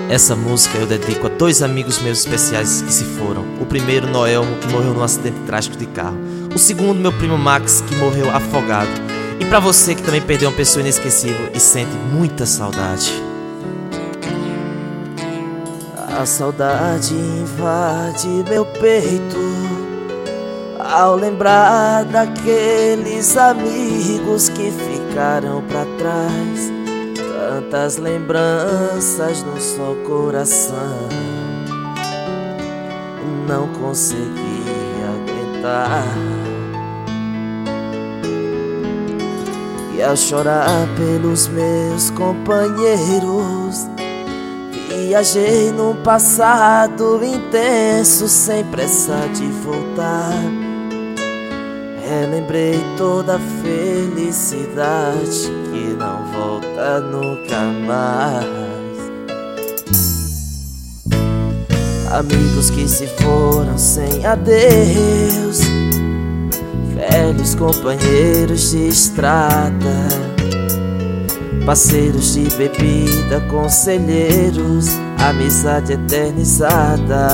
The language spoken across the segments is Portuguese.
Essa música eu dedico a dois amigos meus especiais que se foram. O primeiro, Noelmo, que morreu num acidente trágico de carro. O segundo, meu primo Max, que morreu afogado. E pra você que também perdeu uma pessoa inesquecível e sente muita saudade. A saudade invade meu peito ao lembrar daqueles amigos que ficaram pra trás. Tantas lembranças no só coração, não consegui aguentar. E ao chorar pelos meus companheiros, viajei num passado intenso sem pressa de voltar. Relembrei toda a felicidade que não volta nunca mais. Amigos que se foram sem adeus, velhos companheiros de estrada, parceiros de bebida, conselheiros, amizade eternizada.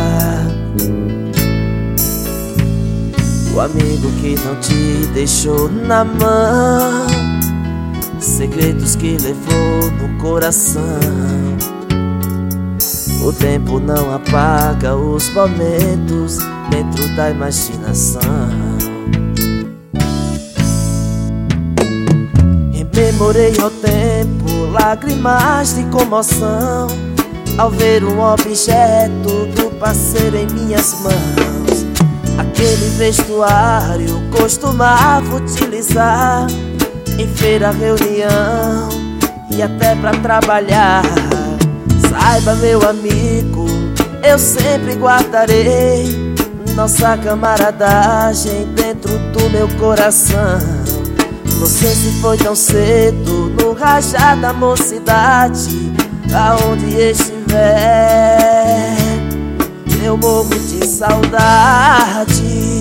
O amigo que não te deixou na mão, segredos que levou no coração. O tempo não apaga os momentos dentro da imaginação. Rememorei ao tempo lágrimas de comoção ao ver um objeto do parceiro em minhas mãos. Aquele vestuário costumava utilizar em feira, reunião e até pra trabalhar. Saiba, meu amigo, eu sempre guardarei nossa camaradagem dentro do meu coração. Você se foi tão cedo no rajá da mocidade. Aonde estiver, eu morro de saudades.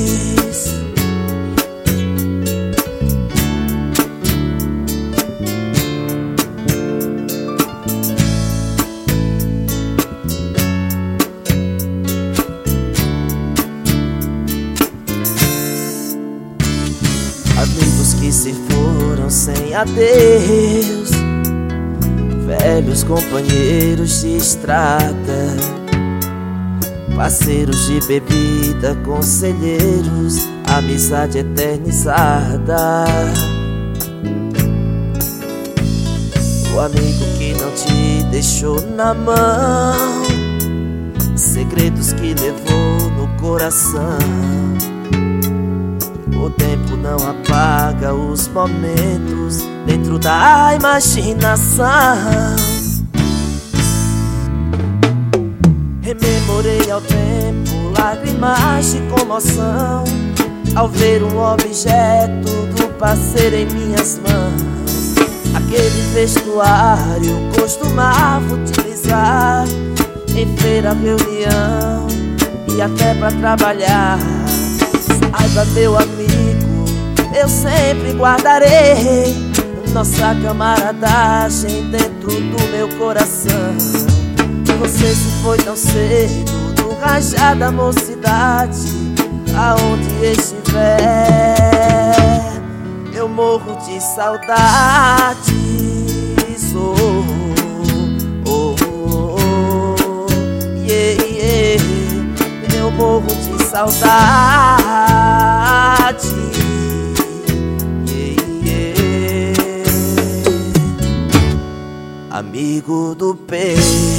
Amigos que se foram sem adeus, velhos companheiros de estrada, parceiros de bebida, conselheiros, amizade eternizada. O amigo que não te deixou na mão, segredos que levou no coração. O tempo não apaga os momentos dentro da imaginação. Rememorei ao tempo lágrimas de comoção ao ver um objeto do parceiro em minhas mãos. Aquele vestuário costumava utilizar em feira, reunião e até pra trabalhar. Saiba, meu amigo, eu sempre guardarei nossa camaradagem dentro do meu coração. Você se foi tão cedo no rajá da mocidade. Aonde estiver, eu morro de saudades. Oh, oh, oh, oh, yeah, yeah. Eu morro de saudade. Yeah, yeah. Amigo do peito.